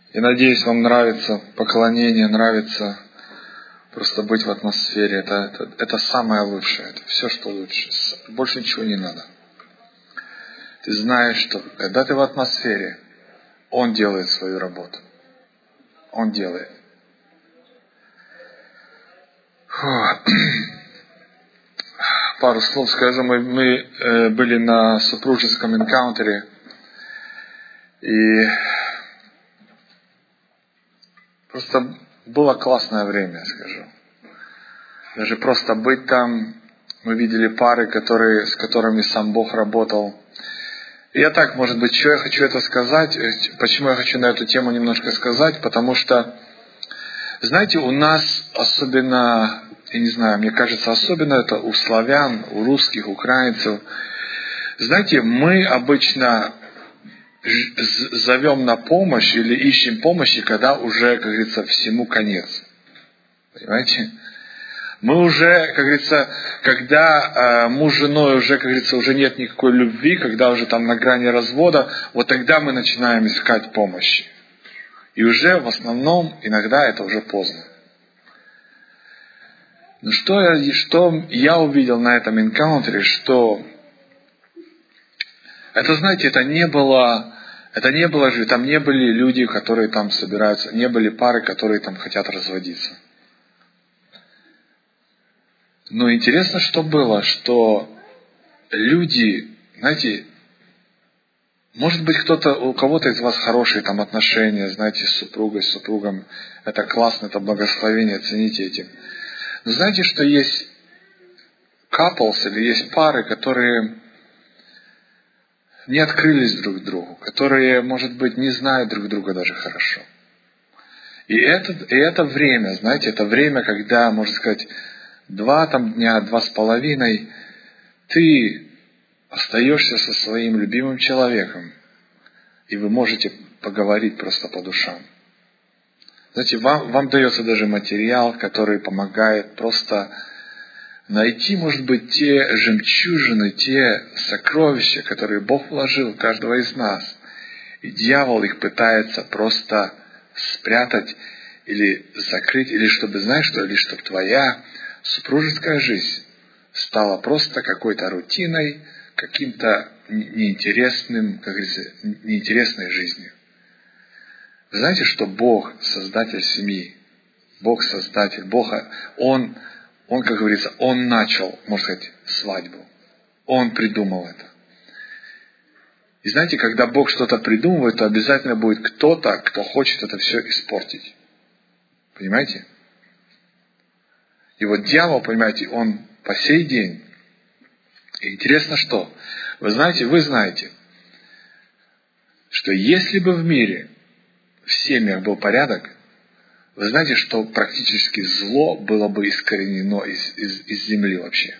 И надеюсь, вам нравится поклонение, нравится просто быть в атмосфере. Это самое лучшее. Это все, что лучше. Больше ничего не надо. Ты знаешь, что когда ты в атмосфере, Он делает свою работу. Он делает. Пару слов скажу. Мы были на супружеском энкаунтере. И просто было классное время, скажу. Даже просто быть там, мы видели пары, с которыми сам Бог работал. И я так, может быть, что я хочу это сказать, почему я хочу на эту тему немножко сказать, потому что, знаете, у нас особенно, я не знаю, мне кажется, особенно это у славян, у русских, украинцев, знаете, мы обычно зовем на помощь или ищем помощи, когда уже, как говорится, всему конец. Понимаете? Мы уже, как говорится, когда муж с женой уже, как говорится, уже нет никакой любви, когда уже там на грани развода, вот тогда мы начинаем искать помощи. И уже в основном иногда это уже поздно. Но что я увидел на этом энкаунтере, что это, знаете, это не было же, там не были люди, которые там собираются, не были пары, которые там хотят разводиться. Но интересно, что было, что люди, знаете, может быть, у кого-то из вас хорошие там отношения, знаете, с супругой, с супругом, это классно, это благословение, цените этим. Но знаете, что есть couples или есть пары, которые не открылись друг к другу, которые, может быть, не знают друг друга даже хорошо. И это время, знаете, это время, когда, можно сказать, 2 дня, 2,5, ты остаешься со своим любимым человеком, и вы можете поговорить просто по душам. Знаете, вам дается даже материал, который помогает просто найти, может быть, те жемчужины, те сокровища, которые Бог вложил в каждого из нас. И дьявол их пытается просто спрятать или закрыть, или чтобы, знаешь что, или чтобы твоя супружеская жизнь стала просто какой-то рутиной, каким-то неинтересным, как говорится, неинтересной жизнью. Вы знаете, что Бог, Создатель семьи, Бог Создатель, Он, как говорится, Он начал, можно сказать, свадьбу. Он придумал это. И знаете, когда Бог что-то придумывает, то обязательно будет кто-то, кто хочет это все испортить. Понимаете? И вот дьявол, понимаете, он по сей день. И интересно что? Вы знаете, что если бы в мире, в семьях был порядок, вы знаете, что практически зло было бы искоренено из земли вообще.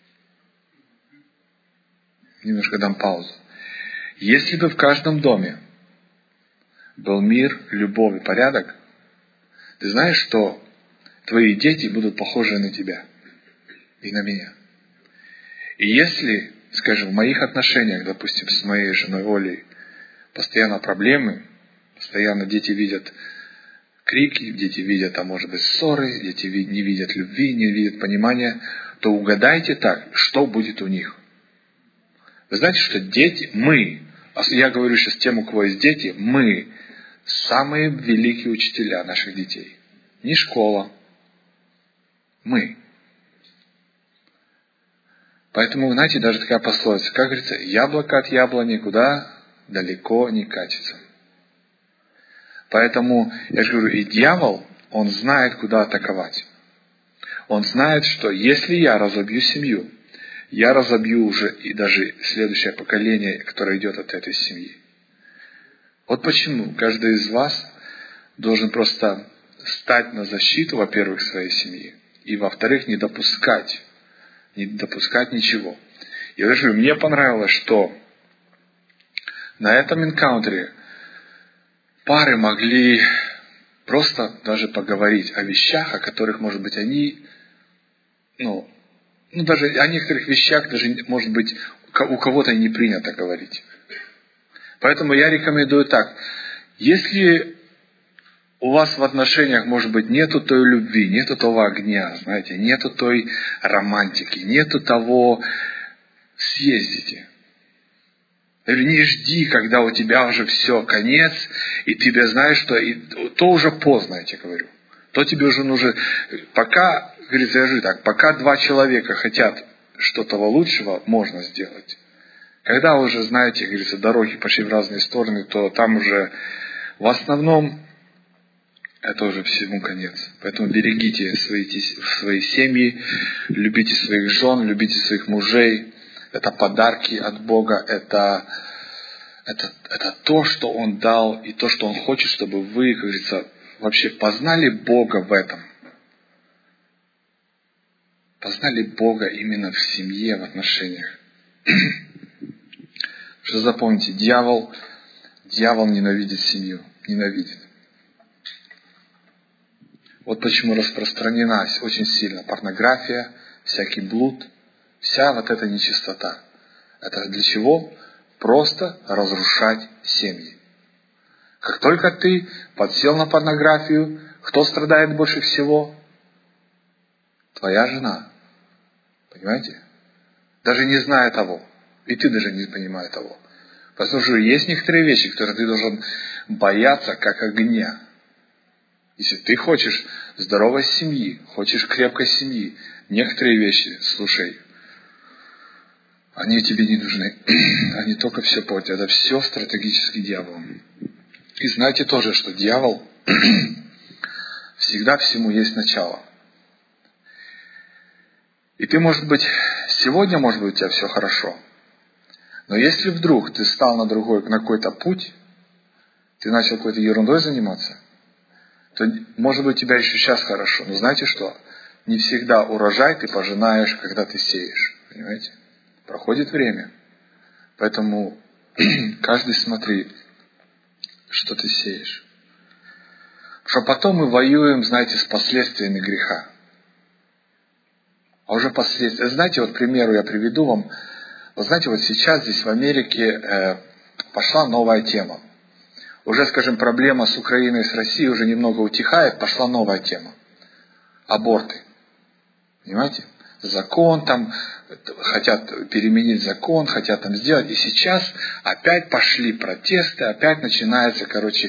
Немножко дам паузу. Если бы в каждом доме был мир, любовь и порядок, ты знаешь, что твои дети будут похожи на тебя и на меня. И если, скажем, в моих отношениях, допустим, с моей женой Олей, постоянно проблемы, постоянно дети видят крики, дети видят, может быть, ссоры, дети не видят любви, не видят понимания, то угадайте так, что будет у них. Вы знаете, что дети, я говорю сейчас тем, у кого есть дети, мы самые великие учителя наших детей. Не школа. Мы. Поэтому, знаете, даже такая пословица, как говорится, яблоко от яблони куда далеко не катится. Поэтому, я же говорю, и дьявол, он знает, куда атаковать. Он знает, что если я разобью семью, я разобью уже и даже следующее поколение, которое идет от этой семьи. Вот почему каждый из вас должен просто стать на защиту, во-первых, своей семьи, и, во-вторых, не допускать ничего. И я говорю, мне понравилось, что на этом энкаунтере пары могли просто даже поговорить о вещах, о которых, может быть, они, даже о некоторых вещах, даже, может быть, у кого-то не принято говорить. Поэтому я рекомендую так. Если у вас в отношениях, может быть, нету той любви, нету того огня, знаете, нету той романтики, нету того съездите. Не жди, когда у тебя уже все, конец, и ты знаешь, что то уже поздно, я тебе говорю. То тебе уже нужно, пока, говорится, я же так, пока два человека хотят что-то лучшего, можно сделать. Когда уже, знаете, говорится, дороги пошли в разные стороны, то там уже в основном это уже всему конец. Поэтому берегите свои семьи, любите своих жен, любите своих мужей. Это подарки от Бога, это то, что Он дал, и то, что Он хочет, чтобы вы, как говорится, вообще познали Бога в этом. Познали Бога именно в семье, в отношениях. Что запомните, дьявол ненавидит семью, ненавидит. Вот почему распространена очень сильно порнография, всякий блуд, вся вот эта нечистота. Это для чего? Просто разрушать семьи. Как только ты подсел на порнографию, кто страдает больше всего? Твоя жена. Понимаете? Даже не зная того. И ты даже не понимая того. Потому что есть некоторые вещи, которые ты должен бояться, как огня. Если ты хочешь здоровой семьи, хочешь крепкой семьи, некоторые вещи, слушай, они тебе не нужны. Они только все портят. Это все стратегически дьяволом. И знайте тоже, что дьявол всегда всему есть начало. И ты, может быть, сегодня, может быть, у тебя все хорошо. Но если вдруг ты стал на какой-то путь, ты начал какой-то ерундой заниматься, то, может быть, у тебя еще сейчас хорошо. Но знаете что? Не всегда урожай ты пожинаешь, когда ты сеешь. Понимаете? Проходит время. Поэтому каждый смотри, что ты сеешь. Потому что потом мы воюем, знаете, с последствиями греха. А уже последствия. Знаете, вот, к примеру, я приведу вам. Вы знаете, вот сейчас здесь в Америке пошла новая тема. Уже, скажем, проблема с Украиной, с Россией уже немного утихает, пошла новая тема. Аборты. Понимаете? Закон там, хотят переменить закон, хотят там сделать. И сейчас опять пошли протесты, опять начинаются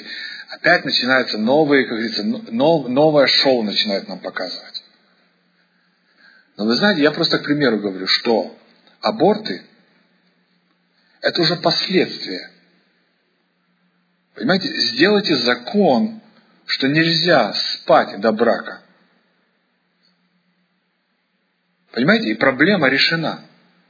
новые, как говорится, новое шоу начинают нам показывать. Но вы знаете, я просто к примеру говорю, что аборты – это уже последствия. Понимаете, сделайте закон, что нельзя спать до брака. Понимаете, и проблема решена.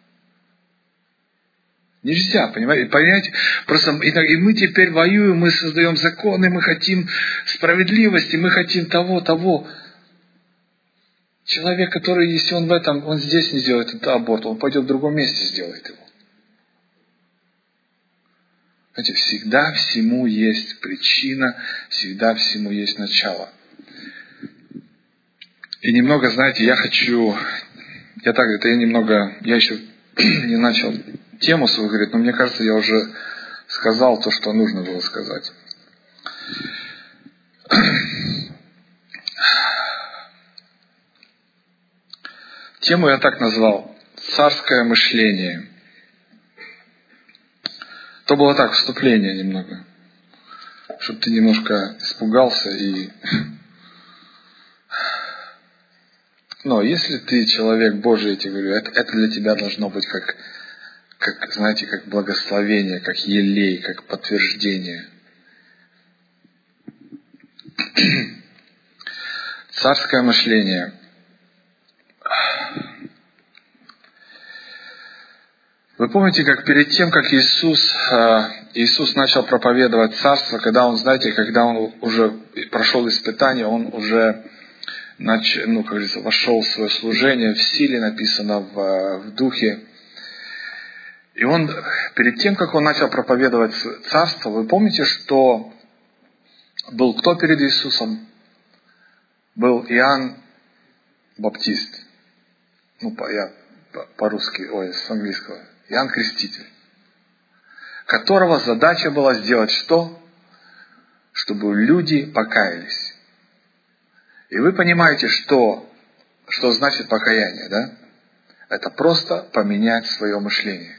Нельзя, понимаете, просто и мы теперь воюем, мы создаем законы, мы хотим справедливости, мы хотим того. Человек, который, если он здесь не сделает этот аборт, он пойдет в другом месте сделает его. Знаете, всегда всему есть причина, всегда всему есть начало. И немного, знаете, я еще не начал тему свою говорить, но мне кажется, я уже сказал то, что нужно было сказать. Тему я так назвал «Царское мышление». То было так, вступление немного, чтобы ты немножко испугался и... Но если ты человек Божий, я тебе говорю, это для тебя должно быть как знаете, как благословение, как елей, как подтверждение. Царское мышление. Вы помните, как перед тем, как Иисус начал проповедовать царство, когда он уже прошел испытание, он уже вошел в свое служение в силе, написано в духе. И он, перед тем, как он начал проповедовать царство, вы помните, что был кто перед Иисусом? Был Иоанн Баптист. Я по-русски, с английского. Иоанн Креститель. Которого задача была сделать что? чтобы люди покаялись. И вы понимаете, что значит покаяние, да? Это просто поменять свое мышление.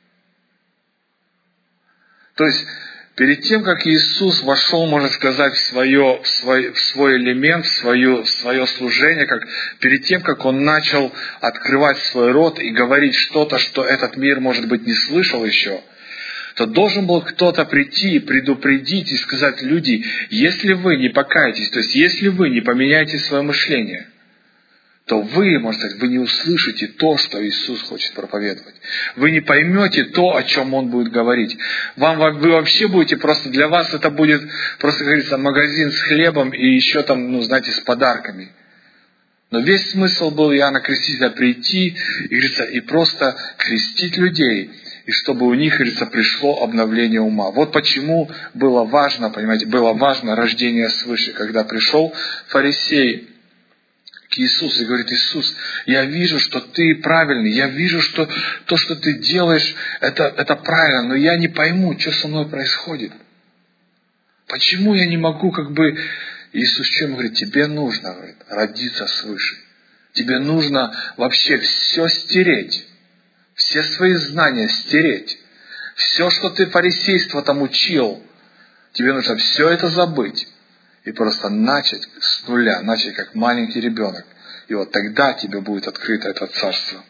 То есть, перед тем, как Иисус вошел, можно сказать, в свой элемент, в свое служение, перед тем, как Он начал открывать свой рот и говорить что-то, что этот мир, может быть, не слышал еще, то должен был кто-то прийти и предупредить и сказать: люди, если вы не покаетесь, то есть если вы не поменяете свое мышление, то вы, можно сказать, вы не услышите то, что Иисус хочет проповедовать. Вы не поймете то, о чем Он будет говорить. Вы вообще будете, просто для вас это будет, просто, как говорится, магазин с хлебом и еще там, с подарками. Но весь смысл был Иоанна Крестителя прийти и, говорится, и просто крестить людей, и чтобы у них, говорится, пришло обновление ума. Вот почему было важно, понимаете, было важно рождение свыше, когда пришел фарисей к Иисусу и говорит: Иисус, я вижу, что ты правильный, я вижу, что то, что ты делаешь, это правильно, но я не пойму, что со мной происходит. Почему я не могу Иисус что ему говорит? Тебе нужно, говорит, родиться свыше. Тебе нужно вообще все стереть, все свои знания стереть. Все, что ты фарисейство там учил, тебе нужно все это забыть. И просто начать с нуля, начать как маленький ребенок. И вот тогда тебе будет открыто это царство.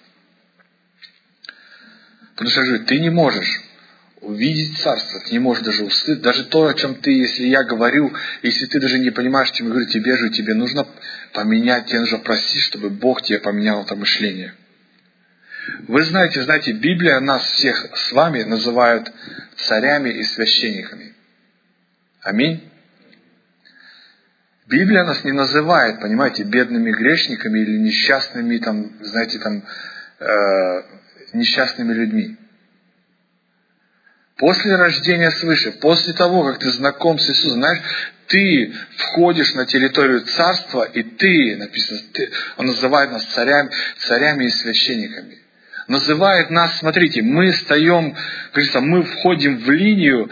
Потому что ты не можешь увидеть царство, ты не можешь даже услышать, даже то, о чем если я говорю, если ты даже не понимаешь, чем я говорю, тебе нужно поменять, тебе нужно просить, чтобы Бог тебе поменял это мышление. Вы знаете, Библия нас всех с вами называет царями и священниками. Аминь. Библия нас не называет, понимаете, бедными грешниками или несчастными, несчастными людьми. После рождения свыше, после того, как ты знаком с Иисусом, ты входишь на территорию царства, и написано, Он называет нас царями и священниками. Называет нас, смотрите, мы встаем, говорится, мы входим в линию,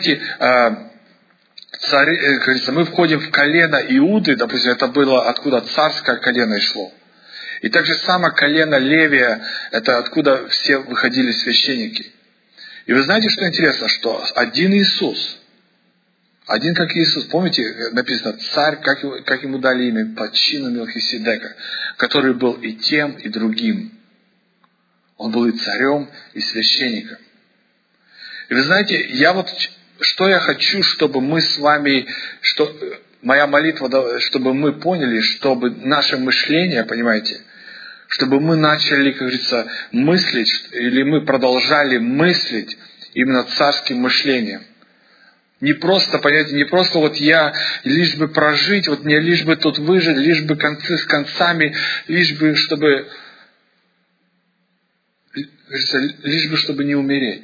мы входим в колено Иуды, допустим, это было откуда царское колено и шло. И так же само колено Левия, это откуда все выходили священники. И вы знаете, что интересно, что один Иисус, один как Иисус, помните, написано царь, как ему дали имя, по чину Мелхиседека, который был и тем, и другим. Он был и царем, и священником. И вы знаете, что я хочу, чтобы мы с вами, моя молитва, чтобы мы поняли, чтобы наше мышление, понимаете, чтобы мы начали, как говорится, мыслить, или мы продолжали мыслить именно царским мышлением. Не просто, понимаете, не просто я лишь бы прожить, мне лишь бы тут выжить, лишь бы концы с концами, лишь бы чтобы не умереть.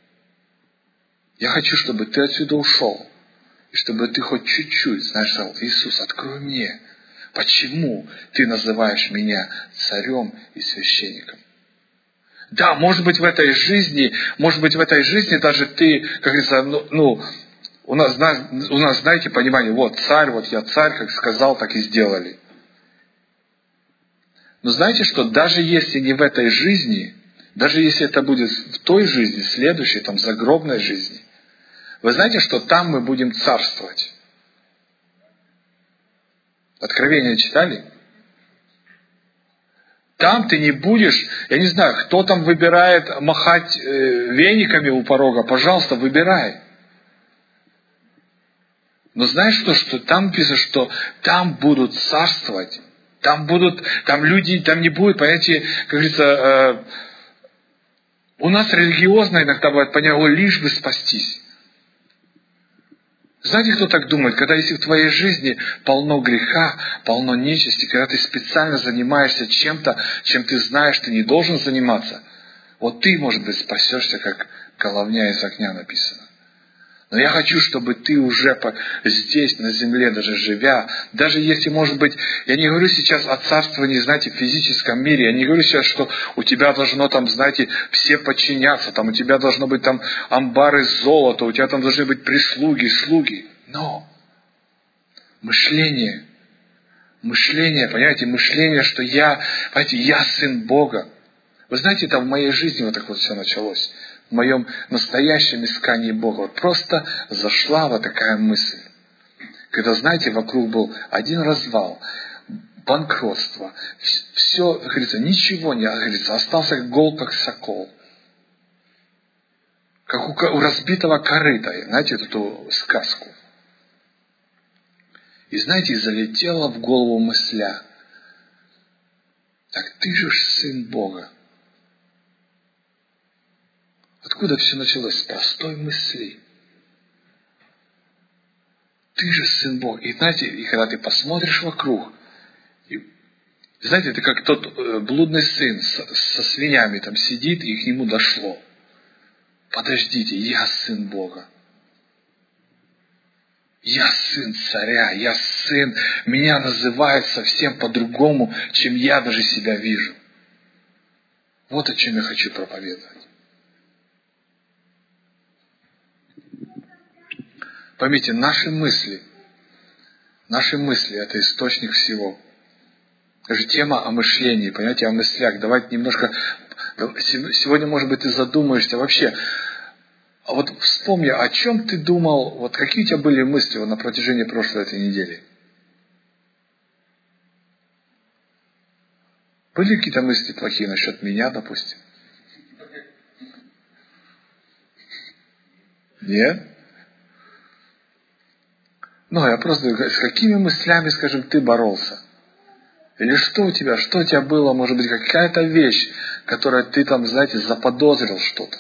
Я хочу, чтобы ты отсюда ушел. И чтобы ты хоть чуть-чуть, сказал: Иисус, открой мне, почему ты называешь меня царем и священником. Да, может быть в этой жизни даже ты, как говорится, у нас, знаете, понимание, царь, я царь, как сказал, так и сделали. Но знаете что, даже если не в этой жизни, даже если это будет в той жизни, следующей, загробной жизни, вы знаете, что там мы будем царствовать? Откровение читали? Там ты не будешь, я не знаю, кто там выбирает махать вениками у порога, пожалуйста, выбирай. Но знаешь что там написано, что там будут царствовать, там люди, там не будет, понимаете, как говорится, у нас религиозно иногда бывает понятие, лишь бы спастись. Знаете, кто так думает? Когда если в твоей жизни полно греха, полно нечисти, когда ты специально занимаешься чем-то, чем ты знаешь, ты не должен заниматься, ты, может быть, спасешься, как головня из огня написано. Но я хочу, чтобы ты уже здесь, на земле, даже живя, даже если, может быть, я не говорю сейчас о царствовании, в физическом мире, я не говорю сейчас, что у тебя должно все подчиняться, у тебя должно быть амбары золота, у тебя должны быть прислуги, слуги. Но Мышление, понимаете, мышление, что я сын Бога. Вы знаете, это в моей жизни вот так вот все началось. В моем настоящем искании Бога. Вот просто зашла вот такая мысль. Когда, знаете, вокруг был один развал, банкротство, все, как говорится, ничего не, говорится, остался гол, как сокол. Как у разбитого корыта, знаете, эту сказку. И, знаете, залетела в голову мысля. Так ты же сын Бога. Откуда все началось? С простой мысли. Ты же сын Бога. И знаете, и когда ты посмотришь вокруг, знаете, это как тот блудный сын со свиньями там сидит, и к нему дошло. Подождите, я сын Бога. Я сын царя, я сын, меня называют совсем по-другому, чем я даже себя вижу. Вот о чем я хочу проповедовать. Поймите, наши мысли – это источник всего. Это же тема о мышлении, понимаете, о мыслях. Давайте немножко, сегодня, может быть, ты задумаешься вообще. А вот вспомни, о чем ты думал, вот какие у тебя были мысли на протяжении прошлой этой недели? Были какие-то мысли плохие насчет меня, допустим? Нет? Я просто говорю, с какими мыслями, скажем, ты боролся? Или что у тебя было, может быть, какая-то вещь, которую ты там, знаете, заподозрил что-то?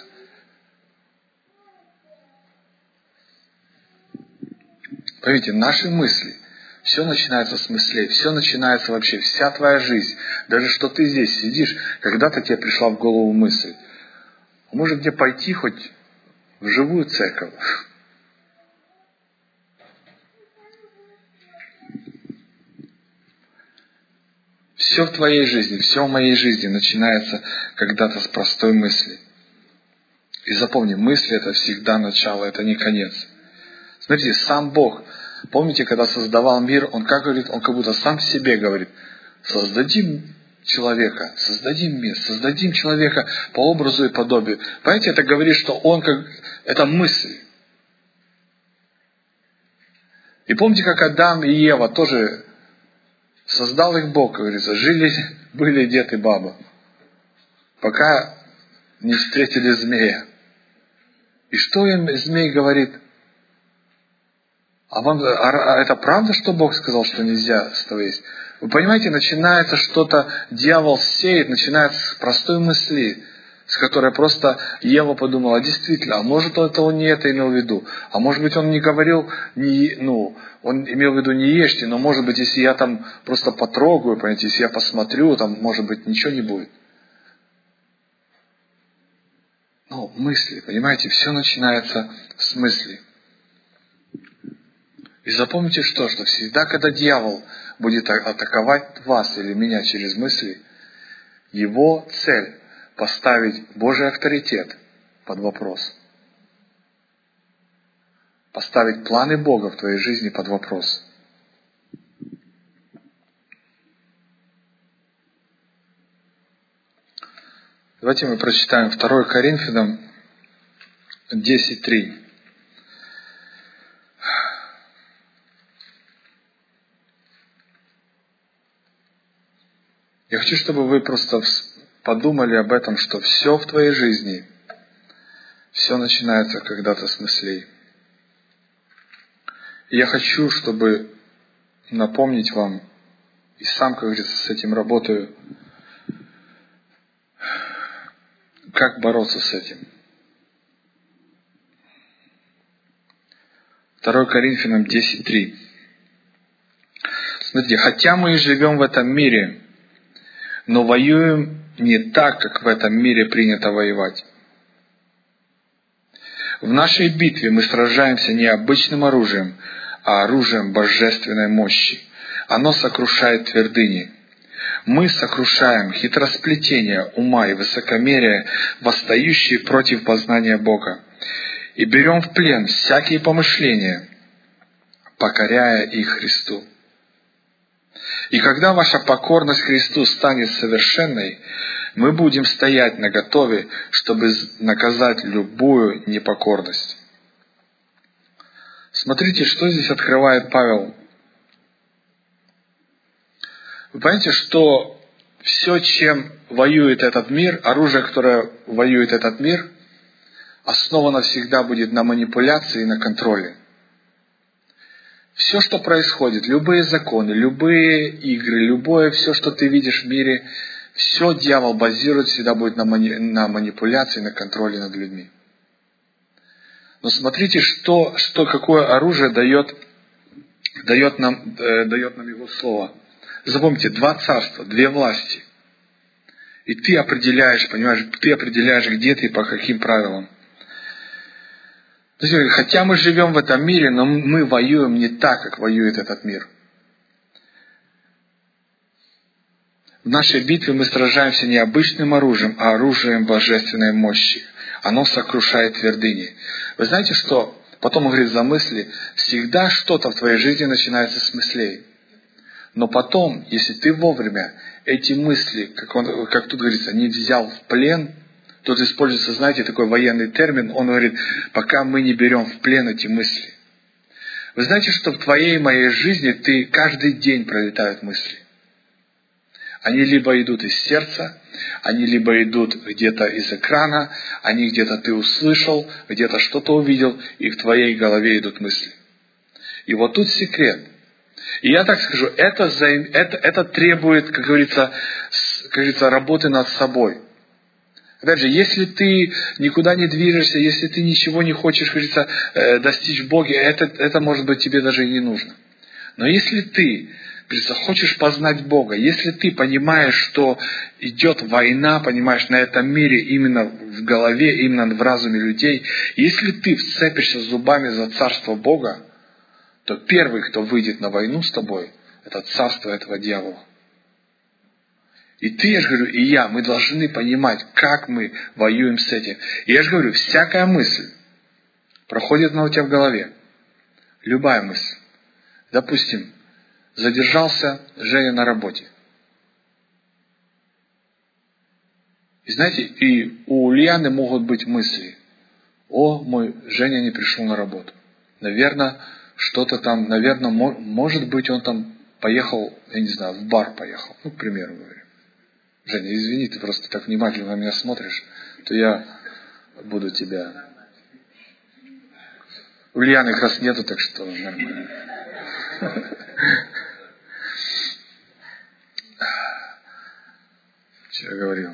Поймите, наши мысли, все начинается с мыслей, все начинается вообще, вся твоя жизнь. Даже что ты здесь сидишь, когда-то тебе пришла в голову мысль, может мне пойти хоть в живую церковь? Все в твоей жизни, все в моей жизни начинается когда-то с простой мысли. И запомни, мысли это всегда начало, это не конец. Смотрите, сам Бог, помните, когда создавал мир, Он как говорит, Он как будто сам себе говорит, создадим человека, создадим мир, создадим человека по образу и подобию. Понимаете, это говорит, что Он это мысль. И помните, как Адам и Ева тоже создал их Бог, говорится, были дед и баба, пока не встретили змея. И что им змей говорит? А это правда, что Бог сказал, что нельзя с тобой есть? Вы понимаете, начинается что-то, дьявол сеет, начинается с простой мысли, с которой просто Ева подумала, действительно, а может он не это имел в виду, а может быть он не говорил, он имел в виду не ешьте, но может быть, если я там просто потрогаю, понимаете, если я посмотрю, там может быть ничего не будет. Мысли, понимаете, все начинается с мысли. И запомните что всегда, когда дьявол будет атаковать вас или меня через мысли, его цель – поставить Божий авторитет под вопрос. Поставить планы Бога в твоей жизни под вопрос. Давайте мы прочитаем 2 Коринфянам 10:3. Я хочу, чтобы вы просто подумали об этом, что все в твоей жизни, все начинается когда-то с мыслей. И я хочу, чтобы напомнить вам, и сам, как говорится, с этим работаю, как бороться с этим. 2 Коринфянам 10:3. Смотрите, хотя мы и живем в этом мире, но воюем не так, как в этом мире принято воевать. В нашей битве мы сражаемся не обычным оружием, а оружием божественной мощи. Оно сокрушает твердыни. Мы сокрушаем хитросплетения ума и высокомерия, восстающие против познания Бога, и берем в плен всякие помышления, покоряя их Христу. И когда ваша покорность Христу станет совершенной, мы будем стоять наготове, чтобы наказать любую непокорность. Смотрите, что здесь открывает Павел. Вы понимаете, что все, чем воюет этот мир, оружие, которое воюет этот мир, основано всегда будет на манипуляции и на контроле. Все, что происходит, любые законы, любые игры, любое, все, что ты видишь в мире, все дьявол базирует всегда будет на манипуляции, на контроле над людьми. Но смотрите, какое оружие дает нам его слово. Запомните, 2 царства, 2 власти. И ты определяешь, где ты и по каким правилам. Хотя мы живем в этом мире, но мы воюем не так, как воюет этот мир. В нашей битве мы сражаемся не обычным оружием, а оружием божественной мощи. Оно сокрушает твердыни. Вы знаете, что потом он говорит за мысли, всегда что-то в твоей жизни начинается с мыслей. Но потом, если ты вовремя эти мысли, как тут говорится, не взял в плен, тут используется, знаете, такой военный термин, он говорит, пока мы не берем в плен эти мысли. Вы знаете, что в твоей и моей жизни каждый день пролетают мысли. Они либо идут из сердца, они либо идут где-то из экрана, они где-то ты услышал, где-то что-то увидел, и в твоей голове идут мысли. И вот тут секрет. И я так скажу, это требует, как говорится, работы над собой. Опять же, если ты никуда не движешься, если ты ничего не хочешь, как говорится, достичь в Боге, это может быть тебе даже и не нужно. Но если ты, говорится, хочешь познать Бога, если ты понимаешь, что идет война, понимаешь, на этом мире именно в голове, именно в разуме людей, если ты вцепишься зубами за царство Бога, то первый, кто выйдет на войну с тобой, это царство этого дьявола. И ты, я же говорю, и я, мы должны понимать, как мы воюем с этим. И я же говорю, всякая мысль проходит у тебя в голове. Любая мысль. Допустим, задержался Женя на работе. И знаете, и у Ульяны могут быть мысли. Мой Женя не пришел на работу. Наверное, может быть, он там поехал, я не знаю, в бар поехал. К примеру говорю. Женя, извини, ты просто так внимательно на меня смотришь, то я буду тебя... Ульяны как раз нету, так что нормально. Что я говорил?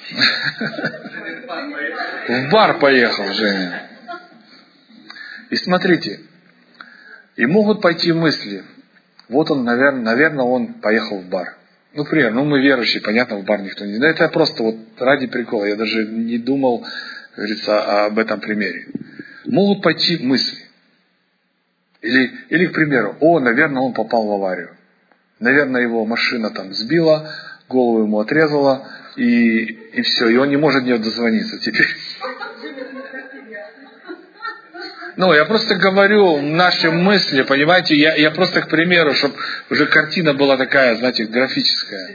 В бар поехал, Женя. И смотрите, и могут пойти мысли. Вот он, наверное, он поехал в бар. Например, мы верующие, понятно, в бар никто не... Но это просто ради прикола. Я даже не думал, как говорится, об этом примере. Могут пойти мысли. Или, к примеру, наверное, он попал в аварию. Наверное, его машина там сбила, голову ему отрезала, и все, и он не может до нее дозвониться теперь. Я просто говорю наши мысли, понимаете, я просто, к примеру, чтобы уже картина была такая, знаете, графическая.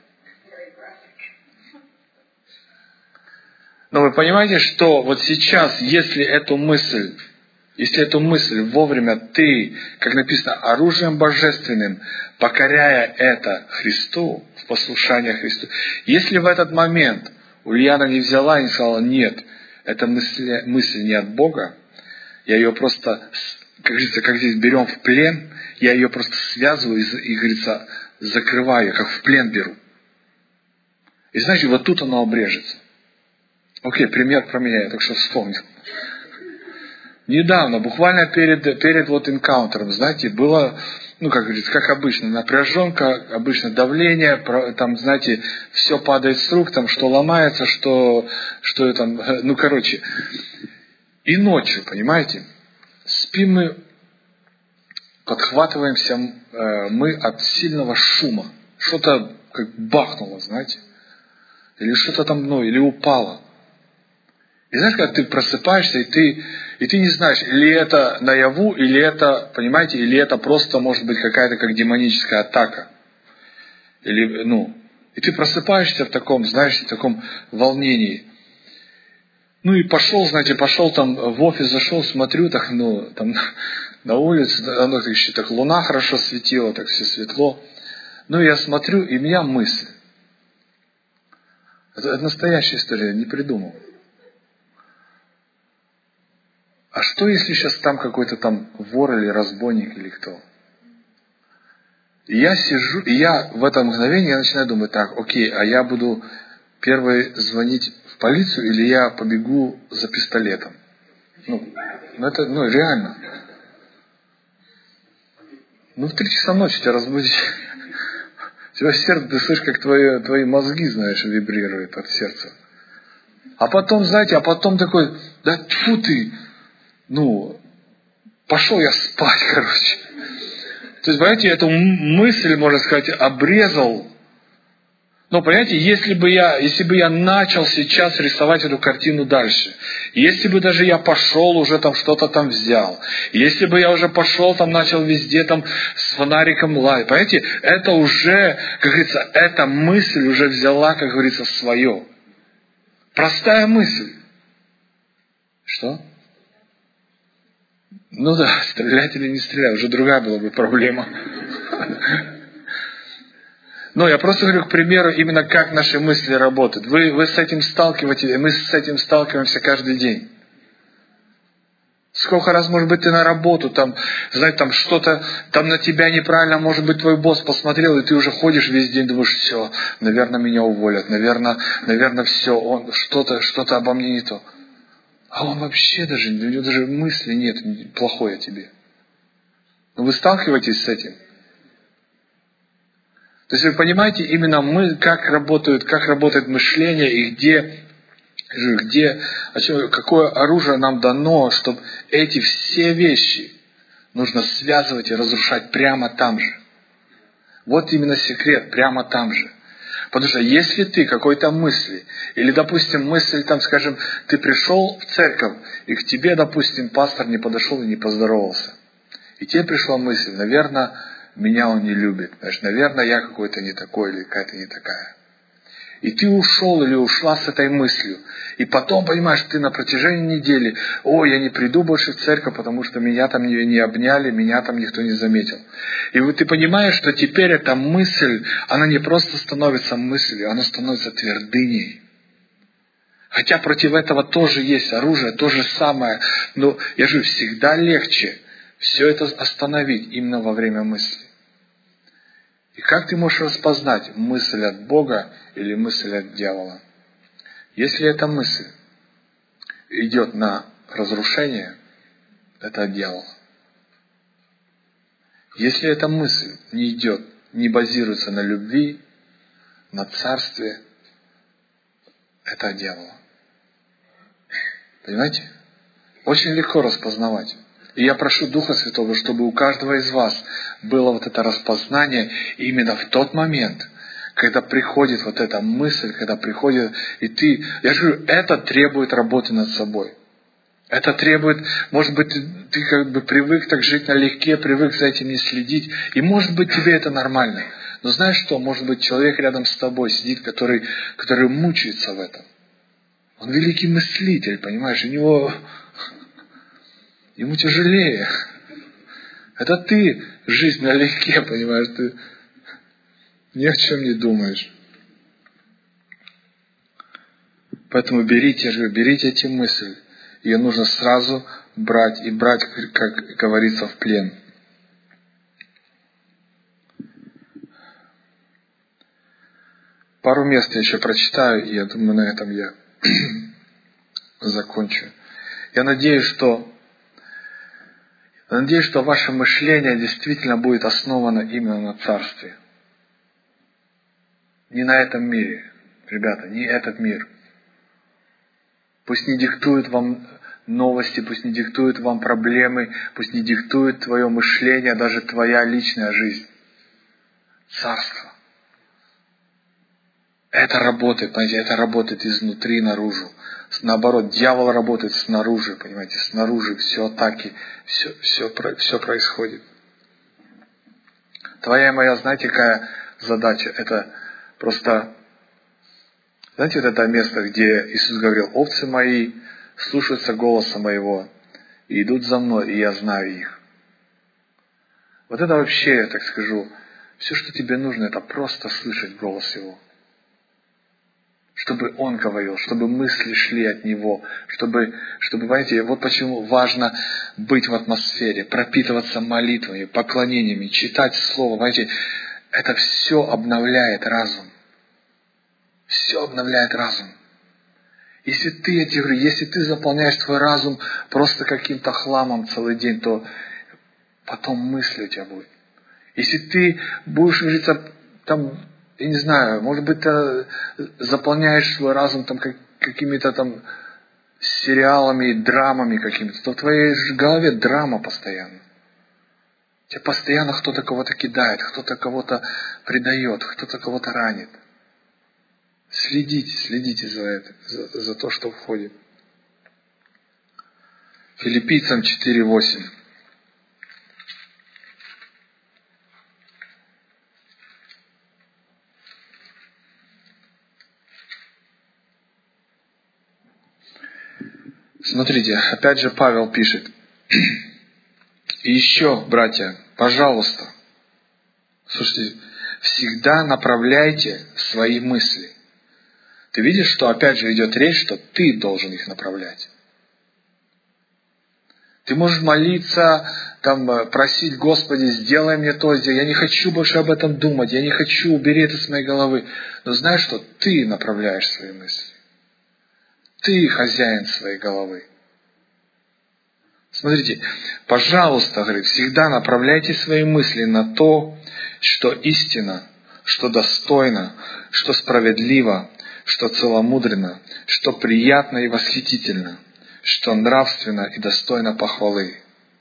Но вы понимаете, что вот сейчас, если эту мысль вовремя ты, как написано, оружием божественным, покоряя это Христу, в послушание Христу, если в этот момент Ульяна не взяла и не сказала, нет, эта мысль не от Бога, я ее просто, как говорится, как здесь берем в плен, я ее просто связываю и, говорится, закрываю, как в плен беру. И знаете, вот тут оно обрежется. Окей, пример про меня, я так что вспомнил. Недавно, буквально перед энкаунтером, знаете, было, как говорится, как обычно, напряженка, обычно давление, там, знаете, все падает с рук, там, что ломается, что там, И ночью, понимаете, спим мы, подхватываемся мы от сильного шума. Что-то как бахнуло, знаете. Или что-то там, или упало. И знаешь, когда ты просыпаешься, И ты не знаешь, или это наяву, или это, понимаете, или это просто может быть какая-то как демоническая атака. Или, и ты просыпаешься в таком, знаешь, в таком волнении. И пошел там в офис, зашел, смотрю, там на улице, еще так луна хорошо светила, так все светло. Я смотрю, и у меня мысль. Это настоящая история, я не придумал. А что, если сейчас там какой-то там вор или разбойник или кто? И я сижу, и я в это мгновение начинаю думать, так, окей, а я буду первый звонить в полицию или я побегу за пистолетом? Это реально. В 3 часа ночи тебя разбудить. У тебя сердце, ты слышишь, как твои мозги, знаешь, вибрируют от сердца. А потом такой, да тьфу ты, пошел я спать, короче. То есть, понимаете, эту мысль, можно сказать, обрезал. Но, понимаете, если бы я начал сейчас рисовать эту картину дальше, если бы даже я пошел уже там что-то там взял, если бы я уже пошел там начал везде там с фонариком лазить, понимаете, это уже, как говорится, эта мысль уже взяла, как говорится, свое. Простая мысль. Что? Стрелять или не стрелять, уже другая была бы проблема. Я просто говорю, к примеру, именно как наши мысли работают. Вы с этим сталкиваетесь, мы с этим сталкиваемся каждый день. Сколько раз, может быть, ты на работу, там что-то, там на тебя неправильно, может быть, твой босс посмотрел, и ты уже ходишь весь день, думаешь, все, наверное, меня уволят, наверное, все, он что-то обо мне не то. А он вообще у него даже мысли нет плохой о тебе. Вы сталкиваетесь с этим? То есть вы понимаете именно как работает мышление и какое оружие нам дано, чтобы эти все вещи нужно связывать и разрушать прямо там же. Вот именно секрет, прямо там же. Потому что если ты какой-то мысли, или, допустим, мысль, скажем, ты пришел в церковь, и к тебе, допустим, пастор не подошел и не поздоровался. И тебе пришла мысль, наверное, меня он не любит. Наверное, я какой-то не такой или какая-то не такая. И ты ушел или ушла с этой мыслью. И потом понимаешь, ты на протяжении недели, я не приду больше в церковь, потому что меня там не обняли, меня там никто не заметил. И вот ты понимаешь, что теперь эта мысль, она не просто становится мыслью, она становится твердыней. Хотя против этого тоже есть оружие, то же самое. Но я же всегда легче все это остановить именно во время мысли. И как ты можешь распознать мысль от Бога или мысль от дьявола? Если эта мысль идет на разрушение, это от дьявола. Если эта мысль не базируется на любви, на царстве, это от дьявола. Понимаете? Очень легко распознавать. И я прошу Духа Святого, чтобы у каждого из вас было вот это распознание именно в тот момент, когда приходит вот эта мысль, когда приходит, я же говорю, это требует работы над собой. Это требует, может быть, ты как бы привык так жить налегке, привык за этим не следить, и может быть тебе это нормально. Но знаешь что, может быть человек рядом с тобой сидит, который мучается в этом. Он великий мыслитель, понимаешь, ему тяжелее. Это ты жизнь налегке, понимаешь, ты ни о чем не думаешь. Поэтому берите эти мысли. Ее нужно сразу брать, как говорится, в плен. Пару мест я еще прочитаю, и я думаю, на этом я закончу. Я надеюсь, что ваше мышление действительно будет основано именно на Царстве. Не на этом мире, ребята, не этот мир. Пусть не диктует вам новости, пусть не диктует вам проблемы, пусть не диктует твое мышление, даже твоя личная жизнь. Царство. Это работает, понимаете, это работает изнутри наружу. Наоборот, дьявол работает снаружи, понимаете, снаружи все атаки, все происходит. Твоя и моя, знаете, какая задача? Это просто, знаете, вот это место, где Иисус говорил: овцы мои слушаются голоса моего и идут за мной, и я знаю их. Вот это вообще, я так скажу, все, что тебе нужно, это просто слышать голос Его. Чтобы Он говорил, чтобы мысли шли от Него, чтобы, понимаете, вот почему важно быть в атмосфере, пропитываться молитвами, поклонениями, читать Слово. Понимаете, это все обновляет разум. Все обновляет разум. Если ты, я тебе говорю, если ты заполняешь твой разум просто каким-то хламом целый день, то потом мысли у тебя будут. Если ты будешь, говорится, там, я не знаю, может быть, ты заполняешь свой разум там какими-то там сериалами, драмами какими-то, то в твоей голове драма постоянно. Тебя постоянно кто-то кого-то кидает, кто-то кого-то предает, кто-то кого-то ранит. Следите за это, за то, что входит. Филиппийцам 4:8. Смотрите, опять же Павел пишет: и еще, братья, пожалуйста, слушайте, всегда направляйте свои мысли. Ты видишь, что опять же идет речь, что ты должен их направлять. Ты можешь молиться, там, просить: Господи, сделай мне то, я не хочу больше об этом думать, я не хочу, убери это с моей головы. Но знаешь, что ты направляешь свои мысли. Ты хозяин своей головы. Смотрите, пожалуйста, говорит, всегда направляйте свои мысли на то, что истинно, что достойно, что справедливо, что целомудренно, что приятно и восхитительно, что нравственно и достойно похвалы.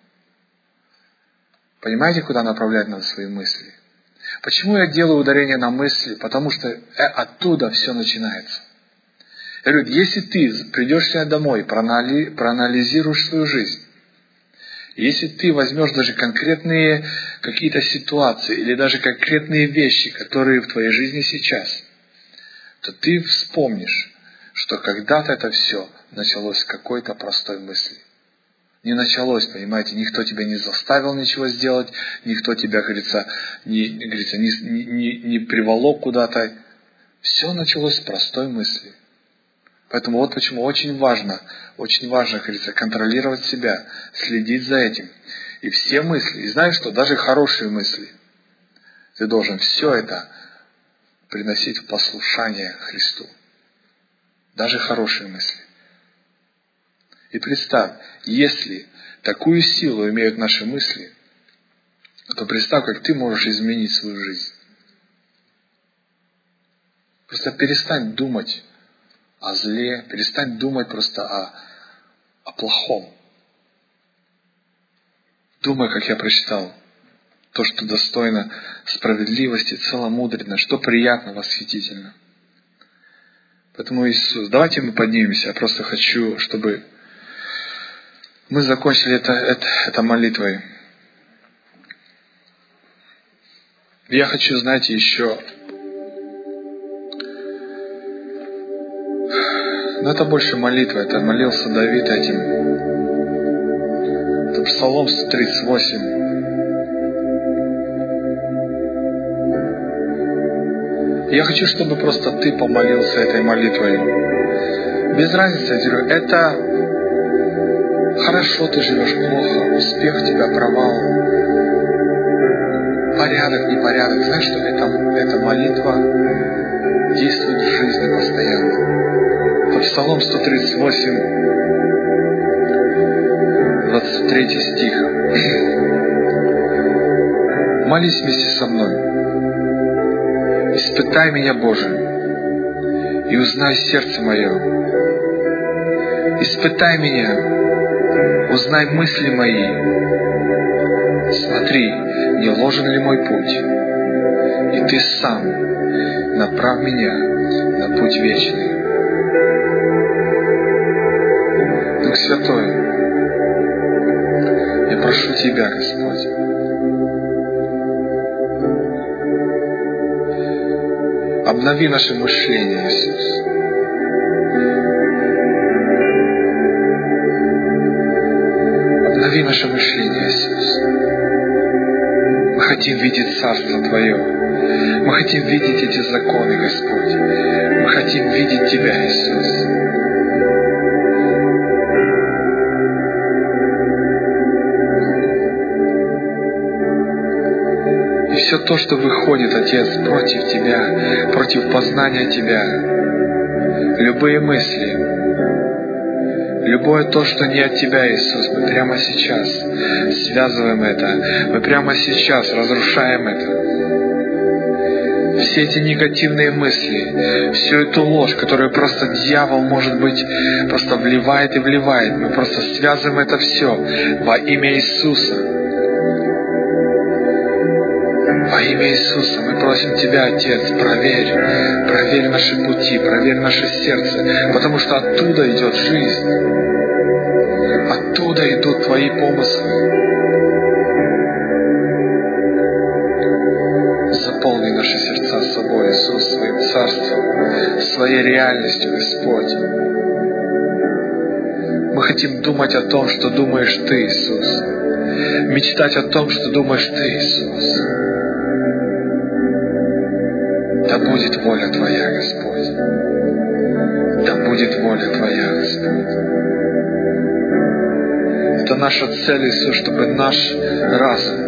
Понимаете, куда направлять надо свои мысли? Почему я делаю ударение на мысли? Потому что оттуда все начинается. Я говорю, если ты придешь сегодня домой, проанализируешь свою жизнь, если ты возьмешь даже конкретные какие-то ситуации или даже конкретные вещи, которые в твоей жизни сейчас, то ты вспомнишь, что когда-то это все началось с какой-то простой мысли. Не началось, понимаете, никто тебя не заставил ничего сделать, никто тебя, не приволок куда-то. Все началось с простой мысли. Поэтому вот почему очень важно, контролировать себя, следить за этим. И все мысли, и знаешь что, даже хорошие мысли, ты должен все это приносить в послушание Христу. Даже хорошие мысли. И представь, если такую силу имеют наши мысли, то представь, как ты можешь изменить свою жизнь. Просто перестань думать о зле, перестань думать просто о плохом. Думай, как я прочитал, то, что достойно справедливости, целомудренно, что приятно, восхитительно. Поэтому, Иисус, давайте мы поднимемся. Я просто хочу, чтобы мы закончили это молитвой. Я хочу, знаете, еще... Но это больше молитва. Это молился Давид этим. Это Псалом 138. Я хочу, чтобы просто ты помолился этой молитвой. Без разницы, я говорю, это хорошо ты живешь, плохо, успех у тебя, провал, порядок, непорядок. Знаешь, что эта молитва действует в жизни постоянно. Это Псалом 138, 23 стих. Молись вместе со мной. Испытай меня, Боже, и узнай сердце мое. Испытай меня, узнай мысли мои. Смотри, не ложен ли мой путь, и Ты сам направь меня на путь вечный. Дух Святой, я прошу Тебя, Господь, обнови наше мышление, Иисус. Обнови наше мышление, Иисус. Мы хотим видеть Царство Твое. Мы хотим видеть эти законы, Господь. Мы хотим видеть Тебя, Иисус. И все то, что выходит, Отец, против Тебя, против познания Тебя, любые мысли, любое то, что не от Тебя, Иисус, мы прямо сейчас связываем это, мы прямо сейчас разрушаем это. Все эти негативные мысли, всю эту ложь, которую просто дьявол, может быть, просто вливает и вливает, мы просто связываем это все во имя Иисуса. Во имя Иисуса мы просим Тебя, Отец, проверь наши пути, проверь наше сердце, потому что оттуда идет жизнь, оттуда идут Твои помыслы. Заполни наши сердца собой, Иисус, Своим Царством, Своей реальностью, Господь. Мы хотим думать о том, что думаешь Ты, Иисус, мечтать о том, что думаешь Ты, Иисус. Да будет воля Твоя, Господь. Да будет воля Твоя, Господь. Это наша цель, Иисус, чтобы наш разум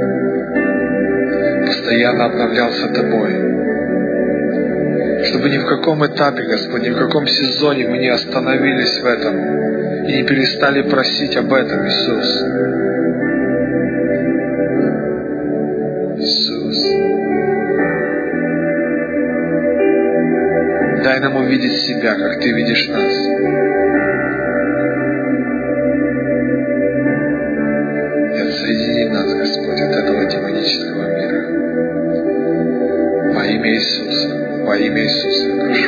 постоянно обновлялся Тобой. Чтобы ни в каком этапе, Господь, ни в каком сезоне мы не остановились в этом и не перестали просить об этом, Иисус. Иисус. Дай нам увидеть себя, как Ты видишь нас. И отсоедини нас, Господь, от этого демонического мира. Во имя Иисуса, я прошу.